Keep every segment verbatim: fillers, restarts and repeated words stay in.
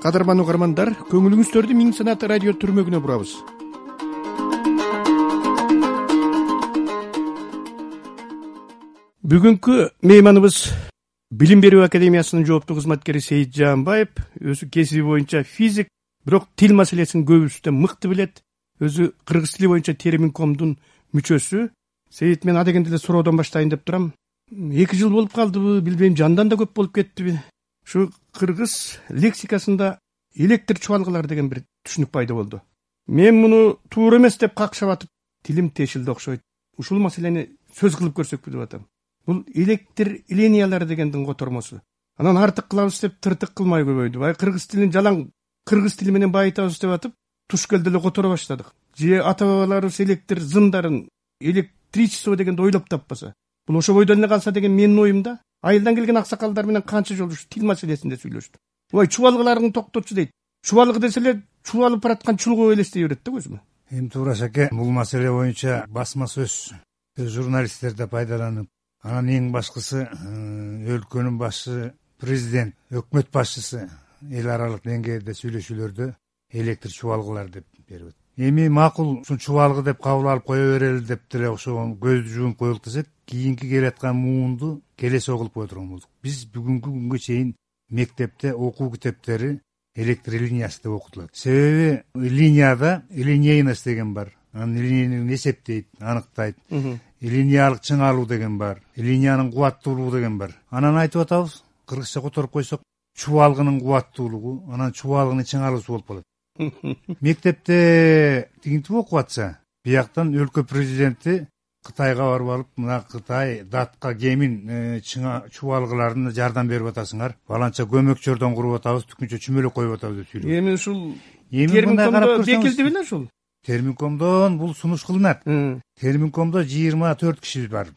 Кадырман угармандар, көңүлүңүздөрдү Миң Санат радио түрмөгүнө бурабыз. Бүгүнкү мейманыбыз Билим берүү академиясынын жооптуу кызматкери Сейит Жаанбаев, өзү кесиби боюнча физик, бирок тил маселесин көбүстө мыкты билет. Өзү кыргыз тили боюнча Терминкомдун мүчөсү. Сейит, мен адегенде эле суроодон баштайын деп турам. Эки жыл болуп калдыбы, билбейм, жандан да көп болуп кеттиби. Ушу кыргыз лексикасында электр чубалгылар деген бир түшүнүк пайда болду. Мен муну туура эмес деп какшап атып, тилим тешилди окшойт. Ушул маселени сөз кылып көрсөкпү деп атам. Бул электр линиялары дегендин котормосу. Анан артык кылабыз деп тыртык кылмай көбөйдү. Бай кыргыз тилин жалаң кыргыз тили менен байытабыз деп атып, туш келди эле которо баштадык. Же ата бабаларыбыз электр зымдарын, электричество дегенди ойлоп таппаса, бул ошо бойдон эле калса деген менин оюм да. Айылдан келген аксакалдар менен канча жолу тил маселесинде сүйлөштү. Ой, чубалгыларыңды токтотчу дейт. Чубалгы десе эле чубалып бараткан чулгоо элестей берет да көзүмө. Эми туура шаке, бул маселе боюнча басма сөз журналисттер да пайдаланып, анан эң башкысы өлкөнүн башчысы, президент, өкмөт башчысы эл аралык деңгээлде сүйлөшүүлөрдө электр чубалгылар деп берип. Эми макул ушун чубалгы деп кабыл алып кое берели деп деле ошого көздү жумуп коелук десек, кийинки келаткан муунду келесі кылып кое турган болдук. Биз бүгүнкү күнгө чейин мектепте окуу китептери электр линиясы деп окутулат. Себеби линияда линейность деген бар. Анын линияны эсептейт, аныктайт. Линиялык чыңалуу деген бар. Линиянын кубаттуулугу деген бар. Анан айтып атабыз, кыргызча которуп койсок, чубалгынын кубаттуулугу, анан чубалгынын чыңалуусу болуп калат. Мектепте тигинтип окуп атса, бияктан өлкө президенти Кытайга барып алып, мына Кытай датка кемин чубалгыларын жардам берип атасыңар. Баланча көмөкчөрдөн куруп атабыз, түкүнчө чүмөлөк коюп атабыз деп сүйлөйт. Эми ушул Терминкомдо бекилди беле ушул? Терминкомдон бул сунуш кылынат. Терминкомдо жыйырма төрт киши бар.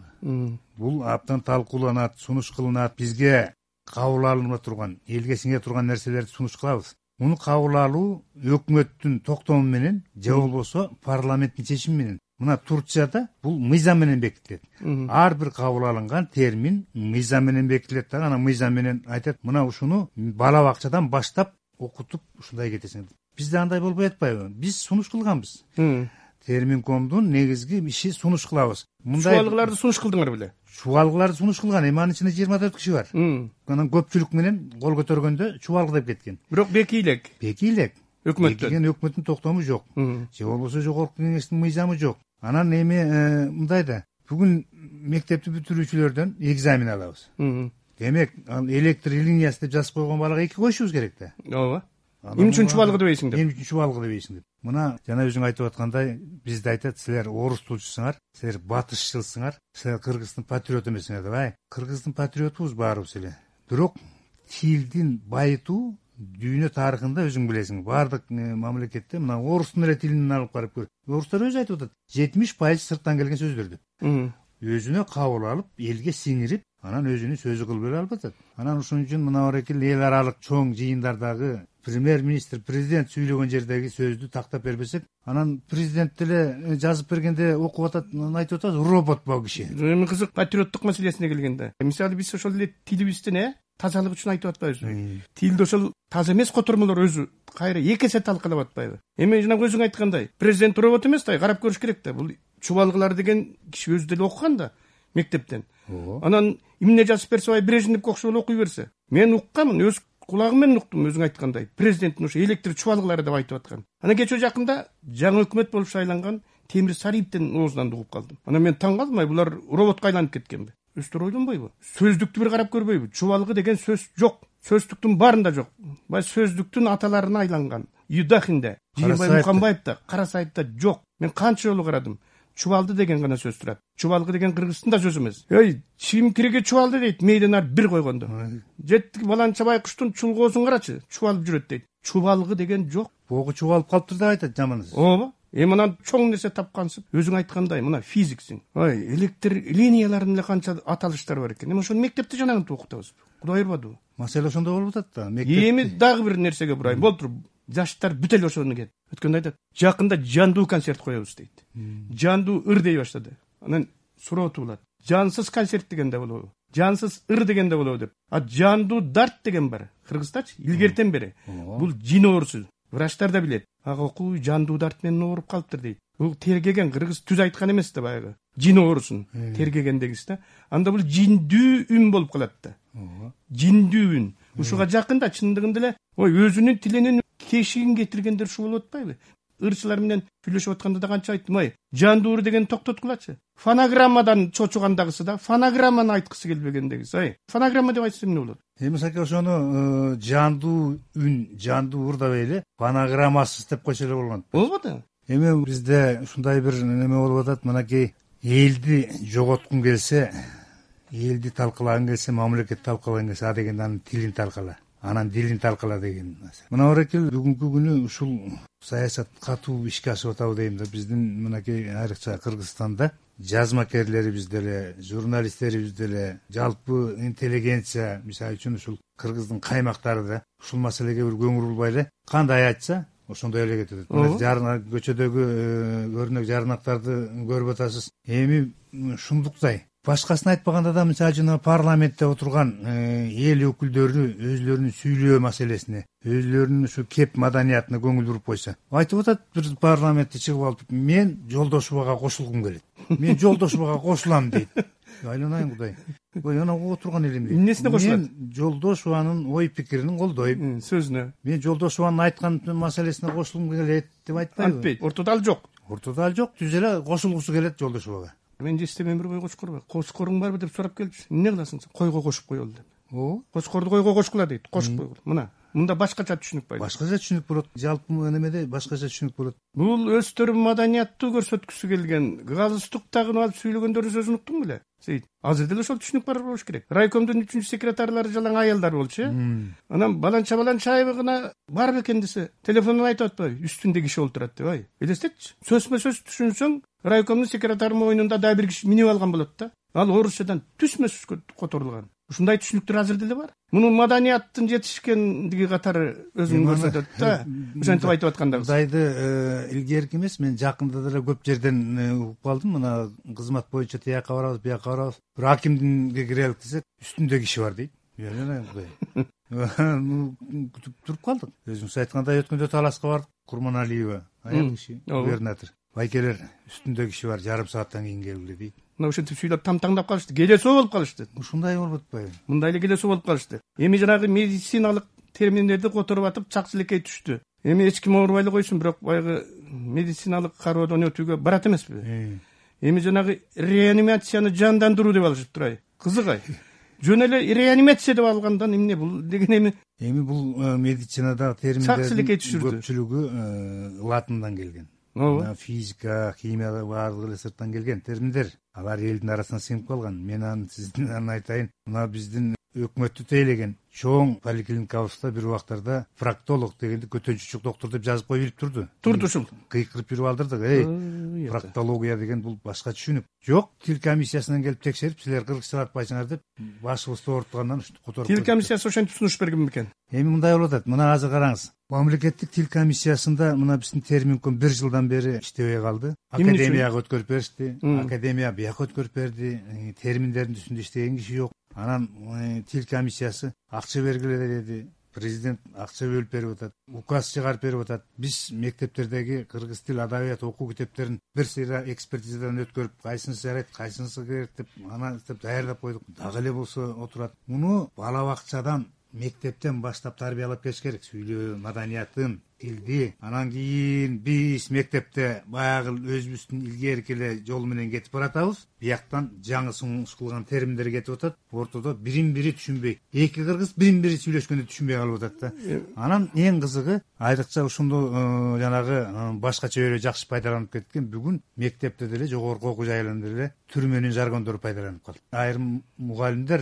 Бул абдан талкууланат, сунуш кылынат. Бизге кабыл алынып турган, элге сиңе турган нерселерди сунуш кылабыз. Муну кабыл алуу өкмөттүн токтому менен, же болбосо парламенттин чечими менен. Мына Турцияда бул мыйзам менен бекитилет. Ар бир кабыл алынган термин мыйзам менен бекитилет да, анан мыйзам менен айтат, мына ушуну бала бакчадан баштап окутуп ушундай кетесиң. Бизде андай болбой атпайбы? Биз сунуш кылганбыз. Терминкомдун негизги иши сунуш кылабыз. Чубалгыларды сунуш кылдыңар беле? Чубалгыларды сунуш кылган, эми анын ичинде жыйырма төрт киши бар. Анан көпчүлүк менен кол көтөргөндө чубалгы деп кеткен. Бирок бекийлек. Бекийлек. Өкмөттөн. Бекиген өкмөттүн токтому жок. Же болбосо жогорку кеңештин мыйзамы жок. Анан эми мындай да, бүгүн мектепти бүтүрүүчүлөрдөн экзамен алабыз. Демек, электр линиясы деп жазып койгон балага эки коюшубуз керек да. Ооба. Эмне үчүн чубалгы дебейсиң деп? Эмне үчүн чубалгы дебейсиң деп. Мына жана өзүң айтып аткандай, бизде айтат, силер орус тилчисиңар, силер батышчылсыңар, силер кыргыздын патриоту эмессиңер деп. Ай, кыргыздын патриотубуз баарыбыз эле. Бирок тилдин байытуу дүйнө тарыхында өзүң билесиң, бардык мамлекетте мына орустун эле тилин алып карап көр. Орустар өзү айтып атат, жетимиш пайыз сырттан келген сөздөр деп. Өзүнө кабыл алып, элге сиңирип, анан өзүнүн сөзү кылып бере алып атат. Анан ушун үчүн мына орекил эл аралык чоң жыйындардагы премьер-министр, президент сүйлөгөн жердеги сөздү тактап бербесек, анан президент деле жазып бергенде окуп атат, айтып атат, робот бул киши. Эми кызык патриоттук маселесине келгенде, мисалы биз ошол эле тилибиздин э тазалык үчүн айтып атпайбызбы? Тилде ошол таза эмес котормолор өзү кайра эки эсе талкалап атпайбы? Эми жана өзүң айткандай, президент робот эмес да, карап көрүш керек да. Бул чубалгылар деген киши өзү деле окуган да мектептен. Анан эмне жазып берсе, бай Брежневке окшоп окуй берсе. Мен укканмын, өз кулагым менен уктум, өзүң айткандай. Президенттин ошо электр чубалгылары деп айтып аткан. Анан кечээ жакында жаңы өкмөт болуп шайланган Темир Сариевдин оозунан угуп калдым. Анан мен таң калдым, булар роботко айланып кеткенби? Өстөр ойлонбойбу? Сөздүктү бир карап көрбөйбү? Чубалгы деген сөз жок. Сөздүктүн баарында жок. Бай сөздүктүн аталарына айланган. Юдахинде, Жыйынбай Мукамбаевда, Карасаевда жок. Мен канча жолу карадым. Чубалды деген гана сөз турат. Чубалгы деген кыргыздын да сөзү эмес. Эй, чимкиреге чубалды дейт, мейден ар бир койгондо. Жеттик баланча байкуштун чулгоосун карачы, чубалып жүрөт дейт. Чубалгы деген жок. Богу чубалып калыптыр деп айтат жаманыз. Ооба. Эми анан чоң нерсе тапкансың. Өзүң айткандай, мына физиксиң. Ой, электр линияларынын эле канча аталыштары бар экен. Эми ошону мектепте жанагынтип окутабыз. Кудай ырбадыбы? Маселе ошондо болуп атат да. Эми дагы бир нерсеге бурайын. Болтур, жаштар бүт эле ошону кетти. Өткөндө айтат, жакында жандуу концерт коебуз дейт. Жандуу ыр дей баштады. Анан суроо туулат. Жансыз концерт дегенде болобу? жансыз ыр дегенде болобу деп. А жандуу дарт деген бар Кыргызстачы илгертен бери. Бул жин оорусу. Врачтар да билет. Ага окуу жандуу дарт менен ооруп калыптыр дейт. Бул тергеген, кыргыз түз айткан эмес да баягы. Жин оорусун тергеген дегиз да. Анда бул жиндүү үн болуп калат да. Жиндүү үн. Ушуга жакында чындыгында эле ой өзүнүн тилинин кешигин кетиргендер ушу болуп атпайбы? Ырчылар менен сүйлөшүп атканда да канча айттым, ай, жандуур деген токтоткулачы. Фонограммадан чочугандагысы да фонограмманы айткысы келбегендегиси, ай. Фонограмма деп айтса эмне болот? Эми саке ошону жандуу үн, жандуу ур деп эле фонограммасыз деп койсо эле болгон. Болбу да. Эми бизде ушундай бир неме болуп атат, мынакей элди жоготкун келсе, элди талкалагың келсе, мамлекет талкалагың келсе, а дегенде анын тилин талкала, анан дилин талкала деген. Мына орекил бүгүнкү күнү ушул саясат катуу ишке ашып атабы дейм да. Биздин мынакей айрыкча Кыргызстанда жазмакерлерибиз деле, журналисттерибиз деле, жалпы интеллигенция, мисалы үчүн ушул Кыргыздын каймактары да ушул маселеге бир көңүл бурбай эле кандай айтса ошондой эле кетип атат. Жарнак көчөдөгү өрнөк жарнактарды көрүп атасыз. Эми ушундуктай башкасын айтпаганда да, мисалы үчүн парламентте отурган эл өкүлдөрү өзүлөрүнүн сүйлөө маселесине, өзүлөрүнүн ушу кеп маданиятына көңүл буруп койсо, айтып атат бир парламентте чыгып алып, мен Жолдошовага кошулгум келет, мен Жолдошовага кошулам дейт. Айланайын Кудай. Ой, ана отурган элем дейт. Эмнесине кошулат? Мен Жолдошованын ой пикирин колдойм. Сөзүнө. Мен Жолдошованын айткан маселесине кошулгум келет деп айтпайбы? Антпейт. Ортодо ал жок. Ортодо ал жок. Түз эле кошулгусу келет Жолдошовага. Мен жестемен бир кой кочкор бар. Кочкоруң барбы деп сурап келчү. Эмне кыласың сен? Койго кошуп коелу деп. О, кочкорду койго кошкула дейт. Кошуп койгула. Мына. Мында башкача түшүнүк бар. Башкача түшүнүк болот. Жалпы немеде башкача түшүнүк болот. Бул өстөрүн маданияттуу көрсөткүсү келген, галстук тагынып алып сүйлөгөндөрдүн сөзүн уктуң беле? Сейит. Азыр деле ошол түшүнүк бар болуш керек. Райкомдун үчүнчү секретарлары жалаң аялдар болчу, э? Анан баланча баланчаева гана бар бекен десе, телефондон айтып атпайбы? Үстүндө киши олтурат деп, ай. Элестетчи. Сөзмө сөз түшүнсөң, райкомдун секретарынын мойнунда да бир киши минип алган болот да. Ал орусчадан түсмө сөз которулган. Ушундай түшүнүктөр азыр деле бар. Мунун маданияттын жетишкендиги катары өзүн көрсөтөт да. Ошентип айтып атканда. Кудайды илгерки эмес, мен жакында деле көп жерден угуп калдым. Мына кызмат боюнча тияка барабыз, бияка барабыз. Бир акимдинге кирелик десек, үстүндө киши бар дейт. Жана Кудай. Күтүп туруп калдык. Өзүңүз айткандай өткөндө таласка бардык. Курманалиева, аял киши, губернатор. Байкелер үстүндө киши бар, жарым сааттан кийин келгиле дейт. Мына ошентип сүйлөп тамтаңдап калышты. Келесоо болуп калышты. Ушундай болуп атпайбы? Мындай эле келесоо болуп калышты. Эми жанагы медициналык терминдерди которуп атып чак силекей түштү. Эми эч ким оорубай эле койсун, бирок баягы медициналык кароодон өтүүгө барат эмеспи? Эми жанагы реанимацияны жандандыруу деп алышыптыр, ай. Кызык, ай. Жөн эле реанимация деп алгандан эмне бул деген эми? Эми бул медицинада терминдердин көпчүлүгү латындан келген. Физика, химия баардыгы эле сырттан келген терминдер. Алар элдин арасына сиңип калган. Мен аны сиздин айтайын. Мына биздин өкмөттү тейлеген чоң поликлиникабызда бир убактарда проктолог дегенди көтөнчүчүк доктор деп жазып коюп билип турду. Турду ушул. Кыйкырып жүрүп алдырдык. Эй, проктология деген бул башка түшүнүк. Жок, тил комиссиясынан келип текшерип, силер кыргызча атпайсыңар деп башыбызды оорутгандан которуп. Тил комиссиясы ошентип сунуш берген бекен. Эми мындай болуп атат. Мына азыр караңыз. Мамлекеттик тил комиссиясында мына биздин терминком бир жылдан бери иштебей калды. Академияга өткөрүп беришти. Академия бияка өткөрүп берди. Терминдердин үстүндө иштеген киши жок. Анан тил комиссиясы акча бергиле деди. Президент акча бөлүп берип атат. Указ чыгарып берип атат. Биз мектептердеги кыргыз тил адабият окуу китептерин бир сыйра экспертизадан өткөрүп, кайсынысы жарайт, кайсынысы керек деп ана деп даярдап койдук. Дагы эле болсо отурат. Муну бала бакчадан, мектептен баштап тарбиялап бериш керек. Сүйлөө маданиятын, тилди. Анан кийин биз мектепте баягы өзүбүздүн илгерки эле жол менен кетип баратабыз. Бияктан жаңы сунушталган терминдер кетип атат. Ортодо бирин бири түшүнбөй. Эки кыргыз бирин бири сүйлөшкөндө түшүнбөй калып атат да. Анан эң кызыгы, айрыкча ушунду жанагы башкача өрө жакшы пайдаланып кеткен бүгүн мектепте деле, жогорку окуу жайларында деле түрмөнүн жаргондору пайдаланып калды. Айрым мугалимдер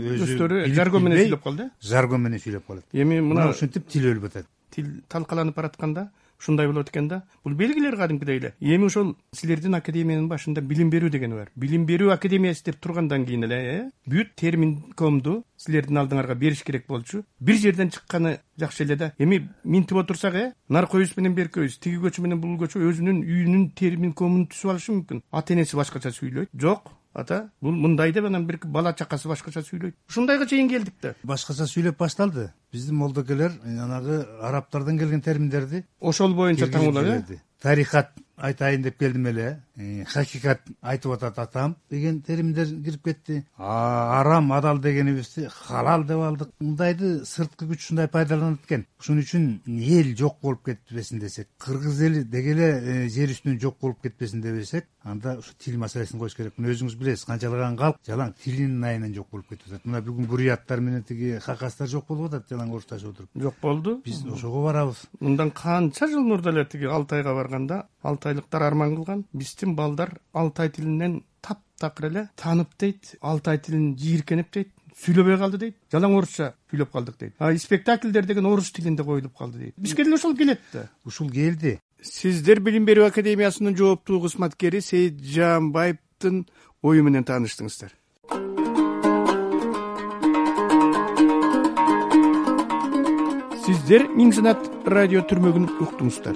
өзү жаргон менен сүйлөп калды. Жаргон менен сүйлөп калат. Эми мына ушинтип тил өлүп атат. Тил талкаланып баратканда ушундай болот экен да. Бул белгилер кадимкидей эле. Эми ошол силердин академиянын башында билим берүү деген бар. Билим берүү академиясы деп тургандан кийин эле, э, бүт терминкомду силердин алдыңарга бериш керек болчу. Бир жерден чыкканы жакшы эле да. Эми минтип отурсак, э, наркөбүз менен беркөбүз, тиги көчө менен бул көчө өзүнүн үйүнүн терминкомун түзүп алышы мүмкүн. Ата энеси башкача сүйлөйт. Жок. ата бул мындай деп анан бир бала чакасы башкача сүйлөйт. Ушундайга чейин келдик да. Башкача сүйлөп башталды. Биздин молдокелер анагы арабтардан келген терминдерди ошол боюнча таңуулап, э? Тарихат айтайын деп келдим эле. Хакикат айтып атат атам деген терминдер кирип кетти. Арам, адал дегенибизди халал деп алдык. Мындайды сырткы күч ушундай пайдаланат экен. Ошон үчүн эл жок болуп кетпесин десек, кыргыз эли дегеле жер үстүнөн жок болуп кетпесин дебесек, анда ушу тил маселесин коюш керек. Мына өзүңүз билесиз, канчалаган калк жалаң тилинин айынан жок болуп кетип атат. Мына бүгүн буряттар менен тиги хакастар жок болуп атат, жалаң урушташып отуруп. Жок болду. Биз ошого барабыз. Мындан канча жыл мурда эле тиги Алтайга барганда, алтайлыктар арман кылган, биздин балдар Алтай тилинен таптакыр эле таанып дейт, Алтай тилин жийиркенип дейт, сүйлөбөй калды дейт, жалаң орусча сүйлөп калдык дейт. А спектакльдер деген орус тилинде коюлуп калды дейт. Бизге деле ошол келет да. Ушул келди. Сиздер Билим берүү академиясынын жооптуу кызматкери Сейит Жаанбаевдин ою менен тааныштыңыздар. Сиздер Миң Санат радио түрмөгүн уктуңуздар.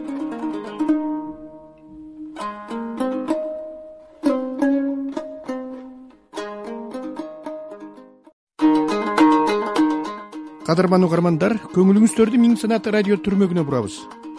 Кадырман угармандар, көңүлүңүздөрдү Миң Санат радио түрмөгүнө бурабыз.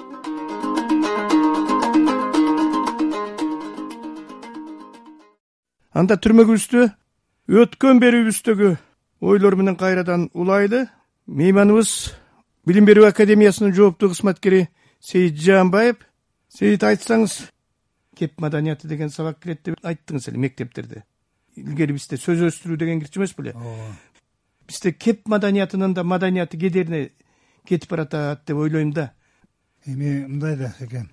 Анда түрмөгүбүздү өткөн берүүбүздөгү ойлор менен кайрадан улайлы. Мейманыбыз Билим берүү академиясынын жооптуу кызматкери Сейит Жаанбаев. Сейит, айтсаңыз, кеп маданияты деген сабак кирет деп айттыңыз эле мектептерде. Илгери бизде сөз өстүрүү деген кирчү эмес беле? Бизде кеп маданиятынын да маданияты кедерине кетип баратат деп ойлойм да. Эми мындай да экен.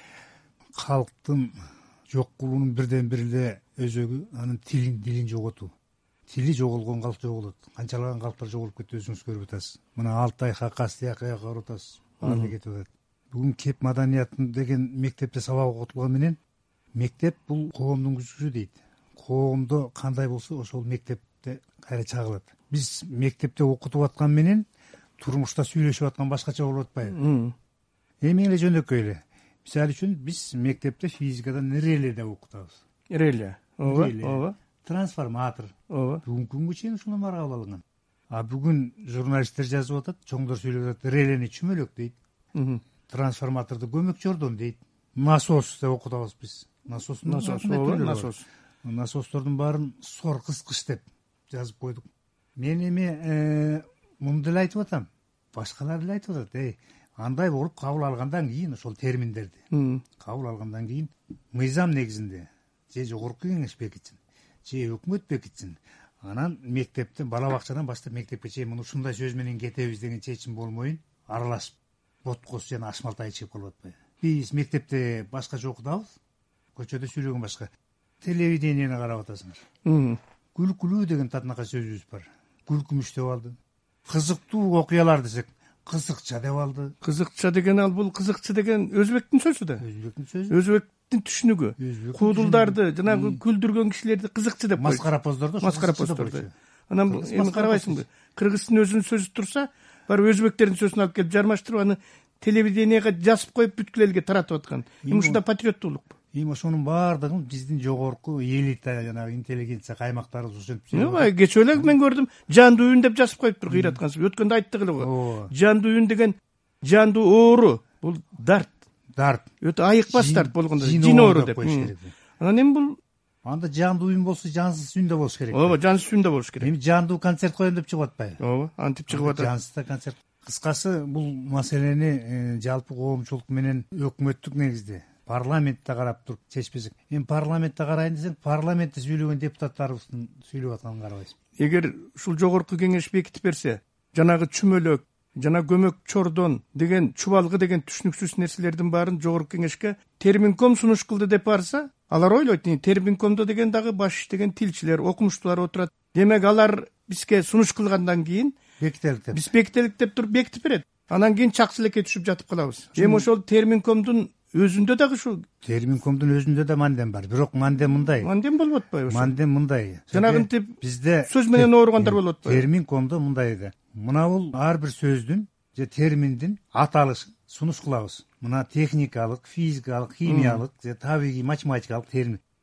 Калктын жок кылуунун бирден бир эле өзөгү анын тилин дилин жоготуу. Тили жоголгон калк жоголот. Канчалаган калктар жоголуп кетти, өзүңүз көрүп атасыз. Мына Алтай, Хакас тияка карап атасыз. Баары кетип атат. Бүгүн кеп маданиятын деген мектепте сабак окутулган менен мектеп бул коомдун күзгүсү дейт. Коомдо кандай болсо ошол мектепте кайра чагылат. Биз мектепте окутуп аткан менен турмушта сүйлөшүп аткан башкача болуп атпайбы? Эми эле жөнөкөй эле. Мисалы үчүн биз мектепте физикадан реле деп окутабыз. Реле. Ооба, ооба. Трансформатор. Ооба. Бүгүнкү күнгө чейин ушундан баары кабыл алынган. А бүгүн журналисттер жазып атат, чоңдор сүйлөп атат, релени чүмөлөк дейт. Трансформаторду көмөк жордон дейт. Насос деп окутабыз биз. Насостун насос. Насостордун баарын сор кыскыч деп жазып койдук. Мен эми муну деле айтып атам. Башкалар деле айтып атат, эй, андай болуп кабыл алгандан кийин ошол терминдерди кабыл алгандан кийин мыйзам негизинде же жогорку кеңеш бекитсин, же өкмөт бекитсин. Анан мектепте, бала бакчадан баштап мектепке чейин муну ушундай сөз менен кетебиз деген чечим болмойын, аралашып боткос жана ашмалтай ичип калып атпайбы? Биз мектепте башкача окутабыз, көчөдө сүйлөгөн башка. Телевидениени карап атасыңар. Күлкүлүү деген татынакай сөзүбүз бар. Күлкүмүш деп алды. Кызыктуу окуялар десек, кызыкча деп алды. Кызыкча деген ал бул кызыкчы деген өзбектин сөзү да. Өзбектин сөзү. Өзбектин түшүнүгү. Куудулдарды, жанагы күлдүргөн кишилерди кызыкчы деп койду. Маскарапоздорду, маскарапоздорду. Анан бул эми карабайсыңбы? Кыргыздын өзүнүн сөзү турса, барып өзбектердин сөзүн алып келип жармаштырып аны телевиденияга жазып коюп бүткүл элге таратып аткан. Эми ушунда патриоттуулук. Эми ошонун баардыгын биздин жогорку элита, жанагы интеллигенция каймактарыбыз ошентип сөйлөп. Кечээ эле мен көрдүм, жандуу үн деп жазып коюптур кыйраткансып. Өткөндө айттык эле го. Жандуу үн деген жандуу оору, бул дарт. Дарт. Өтө айыкпас дарт болгондо жин оору деп. Анан эми бул анда жандуу үн болсо жансыз үн да болуш керек. Ооба, жансыз үн да болуш керек. Эми жандуу концерт коем деп чыгып атпайбы? Ооба, антип чыгып атат. Жансыз да концерт. Кыскасы бул маселени жалпы коомчулук менен өкмөттүк негизде парламентте карап туруп чечпесек, эми парламентте карайын десең, парламентте сүйлөгөн депутаттарыбыздын сүйлөп атканын карабайсың. Эгер ушул жогорку кеңеш бекитип берсе, жанагы чүмөлөк, жана көмөк чордон деген, чубалгы деген түшүнүксүз нерселердин баарын жогорку кеңешке терминком сунуш кылды деп барса, алар ойлойт, терминкомдо деген дагы баш иштеген тилчилер, окумуштуулар отурат. Демек алар бизге сунуш кылгандан кийин бекителик деп. Биз бекителик деп туруп бекитип берет. Анан кийин чаксылекке түшүп жатып калабыз. Эми ошол терминкомдун өзүндө дагы ушу терминкомдун өзүндө да мандем бар. Бирок мандем мындай. Мандем болуп атпайбы? Мандем мындай. Жанагынтип бизде сөз менен ооругандар болуп атпайбы? Терминкомдо мындай да. Мына бул ар бир сөздүн же терминдин аталышын сунуш кылабыз. Мына техникалык, физикалык, химиялык же табигый математикалык термин.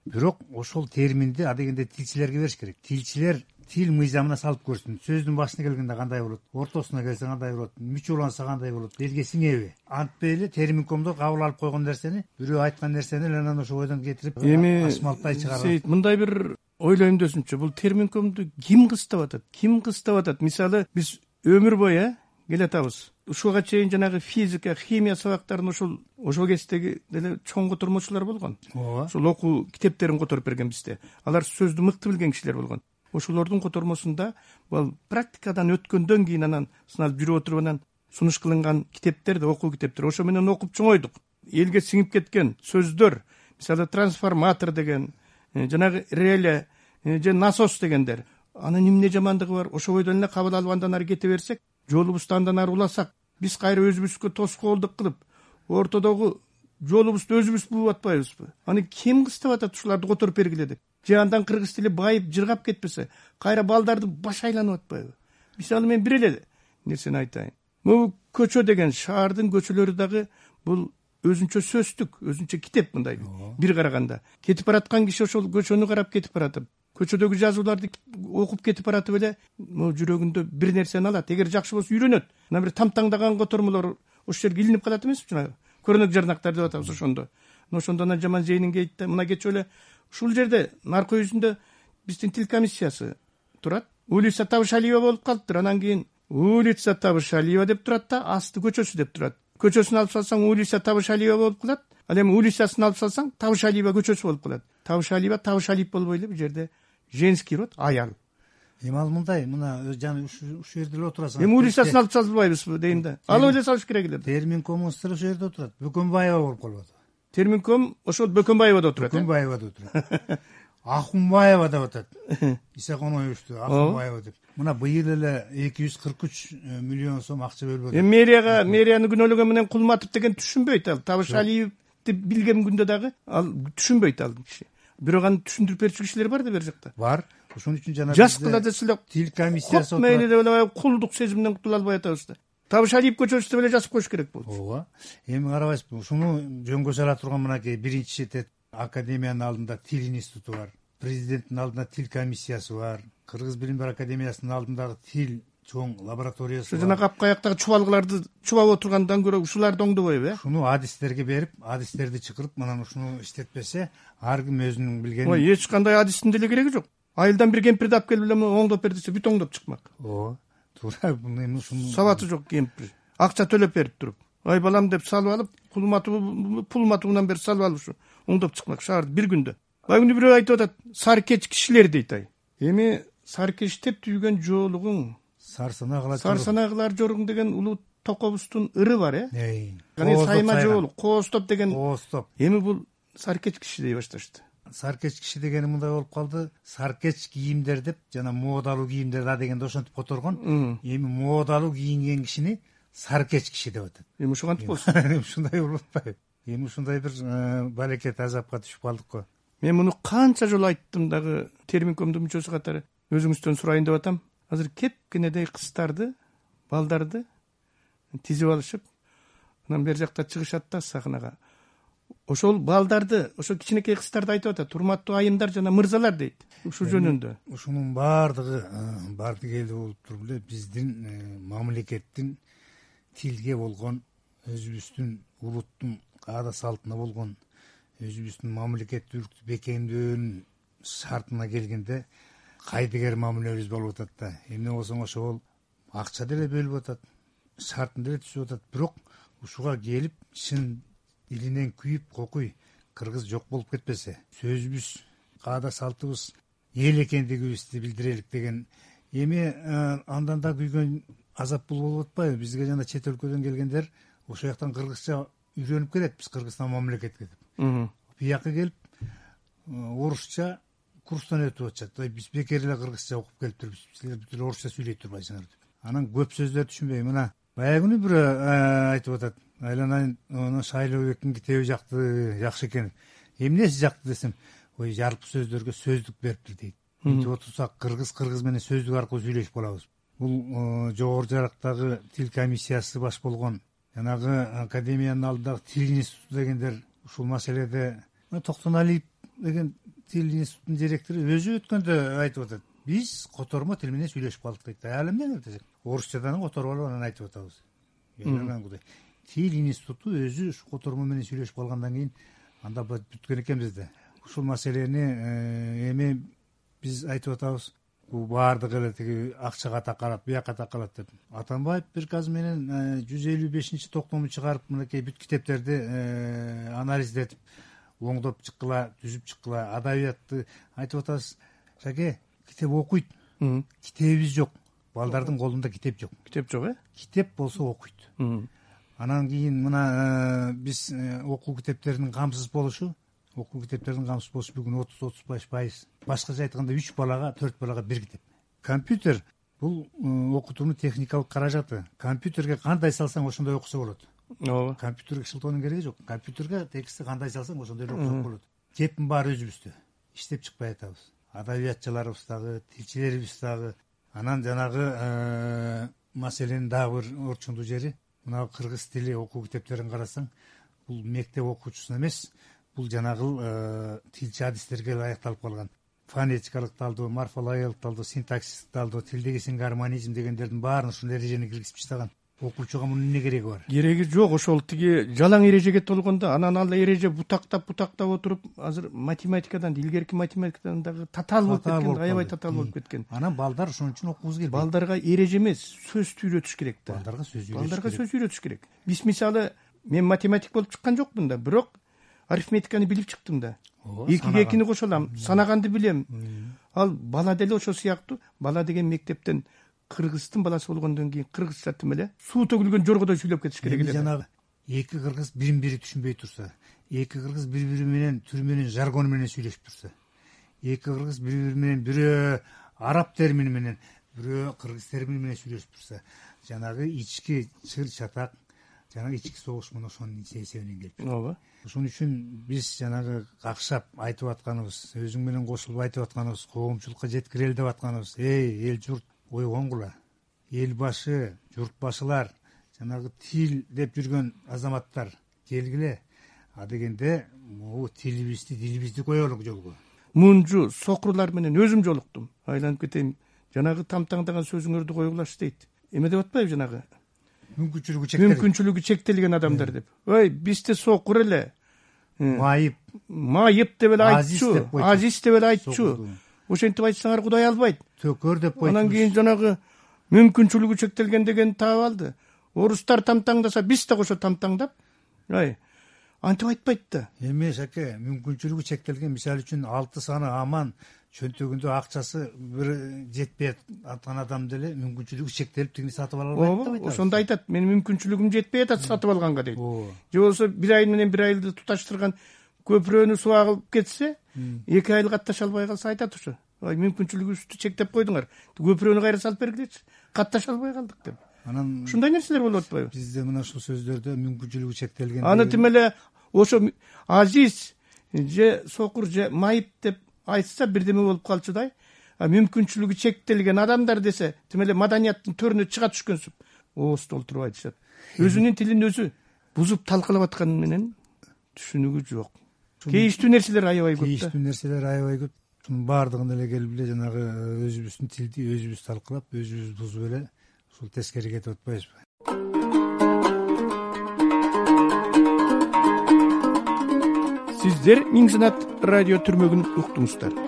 бирок ошол терминди адегенде тилчилерге бериш керек. Тилчилер тил мыйзамына салып көрсүн. Сөздүн башына келгенде кандай болот, ортосуна келсе кандай болот, мүч уланса кандай болот, элге сиңеби? Антпай эле терминкомдо кабыл алып койгон нерсени, бирөө айткан нерсени эле анан ошо бойдон кетирип ашмалтай чыгарат. Сейит, мындай бир ойлойм десимчи, бул терминкомду ким кыстап атат? Ким кыстап атат? Мисалы, биз өмүр бою келатабыз. Ушуга чейин жанагы физика, химия сабактарын ошол ошол кездеги деле чоң котормочулар болгон. Ооба. Ошол окуу китептерин которуп берген бизде. Алар сөздү мыкты билген кишилер болгон. Ошолордун котормосунда бул практикадан өткөндөн кийин анан сыналып жүрүп отуруп анан сунуш кылынган китептер да окуу китептер. Ошо менен окуп чоңойдук. Элге сиңип кеткен сөздөр, мисалы трансформатор деген, жанагы реле же насос дегендер. Анын эмне жамандыгы бар? Ошо бойдон эле кабыл алып андан ары кете берсек, жолубузду андан ары уласак, биз кайра өзүбүзгө тоскоолдук кылып, ортодогу жолубузду өзүбүз бууп атпайбызбы? Аны ким кыстап атат ушуларды которуп бергиле деп? Же андан кыргыз тили байып, жыргап кетпесе, кайра балдарды баш айланып атпайбы? Мисалы, мен бир эле нерсени айтайын. Бул көчө деген шаардын көчөлөрү дагы бул өзүнчө сөздүк, өзүнчө китеп мындай. Бир караганда кетип бараткан киши ошол көчөнү карап кетип баратып, көчөдөгү жазууларды окуп кетип баратып эле могу жүрөгүндө бир нерсени алат. Эгер жакшы болсо үйрөнөт. Мына бир тамтаңдаган котормолор ошол жерге илинип калат эмеспи? Жана көрөнөк жарнактар деп атабыз ошондо. Ошондо анан жаман жейниңге айтты. Мына кечээ эле ушул жерде наркы үйүндө биздин тил комиссиясы турат. Улица Табышалиева болуп калыптыр. Анан кийин улица Табышалиева деп турат да, асты көчөсү деп турат. Көчөсүн алып салсаң улица Табышалиева болуп калат. Ал эми улицасын алып салсаң Табышалиева көчөсү болуп калат. Табышалиева Табышалиев болбой эле бул жерде женский род аял. Эми ал мындай, мына жана ушул жерде эле отурасың. Эми улицасын алып салбайбызбы дейин да. Алып эле салыш керек эле. Терминкомубуз ошол жерде отурат. Бөкөнбаева болуп калбады. Терминком ошол Бөкөнбаевада отурат. Бөкөнбаевада отурат. Ахунбаева деп атат. Исаконовичту Ахунбаева деп. Мына быйыл эле эки жүз кырк үч миллион сом акча бөлбөдү. Эми мэрияга, мэрияны күнөөлөгөн менен Кулматов деген түшүнбөйт ал. Табышалиевди билген күндө дагы ал түшүнбөйт ал киши. Бирок аны түшүндүрүп берчү кишилер бар да бер жакта. Бар. Ошон үчүн жана жас кыла десе тил комиссиясы отурат. Мейли деп эле кулдук сезиминен кутула албай атабыз да. Табышалиев көчөсү деп эле жазып коюш керек болчу. Ооба. Эми карабайсызбы, ушуну жөнгө сала турган мынакей биринчи тет академиянын алдында тил институту бар. Президенттин алдында тил комиссиясы бар. Кыргыз билим берүү академиясынын алдындагы тил чоң лабораториясы бар. Жана капкаяктагы чубалгыларды чубап отургандан көрө ушуларды оңдобойбу, э? Ушуну адистерге берип, адистерди чакырып, анан ушуну иштетпесе, ар ким өзүнүн билгенин. Ой, эч кандай адистин деле кереги жок. Айылдан бир кемпирди алып келип эле оңдоп бер десе, бүт оңдоп чыкмак. Ооба. Туура, эми ушуну сабаты жок кемпир. Акча төлөп берип туруп, ай балам деп салып алып, пулматуу пулматуудан бери салып алып ушу оңдоп чыкмак шаарды бир күндө. Багы бирөө айтып атат, саркеч кишилер дейт ай. Эми саркечтеп түйгөн жоолугуң, сарсанагылар сарсанагылар жоруң деген улуу токобуздун ыры бар, э? Эй. Кане сайма жоолук, коостоп деген. Коостоп. Эми бул саркеч киши дей башташты. Саркеч киши дегени мындай болуп калды. Саркеч кийимдер деп, жана модалуу кийимдер да дегенде ошентип которгон. Эми модалуу кийинген кишини саркеч киши деп атат. Эми ушуга антип болсун. Эми ушундай болуп атпайбы? Эми ушундай бир балекет азапка түшүп калдык го. Мен муну канча жолу айттым дагы терминкомдун мүчөсү катары өзүңүздөн сурайын деп атам. Азыр кепкенедей кыздарды, балдарды тизип алышып, анан бер жакта чыгышат да сахнага. Ошол балдарды, ошо кичинекей кыздарды айтып атат, урматтуу айымдар жана мырзалар дейт. Ушул жөнүндө. Ушунун баардыгы бардыгелүү болуп туруп эле биздин мамлекеттин тилге болгон, өзүбүздүн улуттун каада салтына болгон, өзүбүздүн мамлекеттүүлүктү бекемдөөнүн шартына келгенде кайдыгер мамилебиз болуп атат да. Эмне болсоң ошол акча деле бөлүп атат, шартын деле түзүп атат. Бирок ушуга келип чын илинен күйүп кокуй кыргыз жок болуп кетпесе, сөзүбүз, каада салтыбыз эл экендигибизди билдирелик деген. Эми андан да күйгөн азап бул болуп атпайбы? Бизге жана чет өлкөдөн келгендер ошол жактан кыргызча үйрөнүп келет, биз Кыргызстан мамлекетке деп. Бияка келип орусча курстан өтүп атышат. Биз бекер эле кыргызча окуп келиптирбиз. Силер бүт эле орусча сүйлөй турбайсыңар деп. Анан көп сөздөрдү түшүнбөй. Мына баягы күнү бирөө айтып атат. Айланайын, аны Шайлообектин китеби жакты, жакшы экен. Эмнеси жакты десем, ой, жалпы сөздөргө сөздүк бериптир дейт. Мынтип отурсак кыргыз кыргыз менен сөздүк аркылуу сүйлөшүп калабыз. Бул жогору жарактагы тил комиссиясы баш болгон, жанагы академиянын алдындагы тил институту дегендер ушул маселеде Токтоналиев деген тил институтунун директору өзү өткөндө айтып атат, биз котормо тил менен сүйлөшүп калдык дейт. Ал эмне десек, орусчадан которуп алып анан айтып атабыз. Тил институту өзү ушу котормо менен сүйлөшүп калгандан кийин анда бүткөн экенбиз да. Ушул маселени эми биз айтып атабыз. Бул баардыгы эле тиги акчага такалат, буяка такалат деп. Атамбаев приказ менен жүз элүү бешинчи токтомду чыгарып, мынакей бүт китептерди анализдетип, оңдоп чыккыла, түзүп чыккыла, адабиятты айтып атабыз. Шаке, китеп окуйт. Китебибиз жок. Балдардын колунда китеп жок. Китеп жок, э? Китеп болсо окуйт. Анан кийин мына биз окуу китептеринин камсыз болушу, окуу китептеринин камсыз болушу бүгүн отуз отуз беш пайыз. Башкача айтканда үч балага, төрт балага бир китеп. Компьютер бул окутуунун техникалык каражаты. Компьютерге кандай салсаң ошондой окуса болот. Ооба. Компьютерге шылтоонун кереги жок. Компьютерге текстти кандай салсаң ошондой эле окусак болот. Кептин баары өзүбүздө. Иштеп чыкпай атабыз. Адабиятчыларыбыз дагы, тилчилерибиз дагы. Анан жанагы маселенин дагы бир орчундуу жери, мына кыргыз тили окуу китептерин карасаң, бул мектеп окуучусуна эмес, бул жанагы тилчи адистерге ылайыкталып калган. Фонетикалык талдоо, морфологиялык талдоо, синтаксистик талдоо, тилдеги сингармонизм дегендердин баарын ушул эрежени киргизип таштаган. Окуучуга мунун эмне кереги бар? Кереги жок, ошол тиги жалаң эрежеге толгондо анан ал эреже бутактап бутактап отуруп, азыр математикадан, илгерки математикадан дагы татаал болуп кеткен, аябай татаал болуп кеткен. Анан балдар ошон үчүн окугусу келбейт. Балдарга эреже эмес, сөздү үйрөтүш керек да. Балдарга сөз үйрөтүш. Балдарга сөз үйрөтүш керек. Биз мисалы, мен математик болуп чыккан жокмун да, бирок арифметиканы билип чыктым да. Экиге экини кошо алам, санаганды билем. Ал бала деле ошол сыяктуу, бала деген мектептен кыргыздын баласы болгондон кийин кыргызча тим эле суу төгүлгөн жоргодой сүйлөп кетиш керек эле. Жанагы эки кыргыз бирин бири түшүнбөй турса, эки кыргыз бири бири менен түрү менен, жаргону менен сүйлөшүп турса, эки кыргыз бири бири менен бирөө араб термини менен, бирөө кыргыз термини менен сүйлөшүп турса, жанагы ички чыр чатак, жанагы ички согуш мына ошонун эсебинен келип турат. Ооба. Ошон үчүн биз жанагы какшап айтып атканыбыз, өзүң менен кошулуп айтып атканыбыз, коомчулукка жеткирели деп атканыбыз, эй, эл журт ойгонгула. Эл башы, журт башылар, жанагы тил деп жүргөн азаматтар келгиле. А дегенде, могу тилибизди, дилибизди коелу жолго. Мунжу сокурлар менен өзүм жолуктум. Айланып кетейин. Жанагы тамтаңдаган сөзүңөрдү койгулашы дейт. Эме деп атпайбы жанагы? Мүмкүнчүлүгү чектелген. Мүмкүнчүлүгү чектелген адамдар деп. Ой, бизде сокур эле. Майып. Майып деп эле айтчу. Азиз деп эле айтчу. Ошентип айтсаңар Кудай албайт. Төкөр деп койчу. Анан кийин жанагы мүмкүнчүлүгү чектелген деген таап алды. Орустар тамтаңдаса, биз да кошо тамтаңдап, ай, антип айтпайт да. Эме шаке, мүмкүнчүлүгү чектелген, мисалы үчүн алты саны аман, чөнтөгүндө акчасы бир жетпей аткан адам деле мүмкүнчүлүгү чектелип тигини сатып ала албайт деп айтат. Ошондо айтат, менин мүмкүнчүлүгүм жетпей атат сатып алганга дейт. Же болбосо бир ай менен бир айлды туташтырган көпүрөнү суга кылып кетсе, эки айлык катташа албай калса айтат ошо. Ай, мүмкүнчүлүгүбүздү чектеп койдуңар. Көпүрөнү кайра салып бергилечи. Катташа албай калдык деп. Анан ушундай нерселер болуп атпайбы? Бизде мына ушул сөздөрдө мүмкүнчүлүгү чектелген. Аны тим эле ошо азиз же сокур же майып деп айтса бирдеме болуп калчудай. А мүмкүнчүлүгү чектелген адамдар десе, тим эле маданияттын төрүнө чыга түшкөнсүп, ооз толтуруп айтышат. Өзүнүн тилин өзү бузуп талкалап атканы менен түшүнүгү жок. Кейиштүү нерселер аябай көп да. Кейиштүү нерселер аябай көп. Шунун баардыгын эле келип эле жанагы өзүбүздүн тилди өзүбүз талкалап, өзүбүз бузуп эле ушул тескери кетип атпайбызбы? Сиздер Миң Санат радио түрмөгүн уктуңуздар.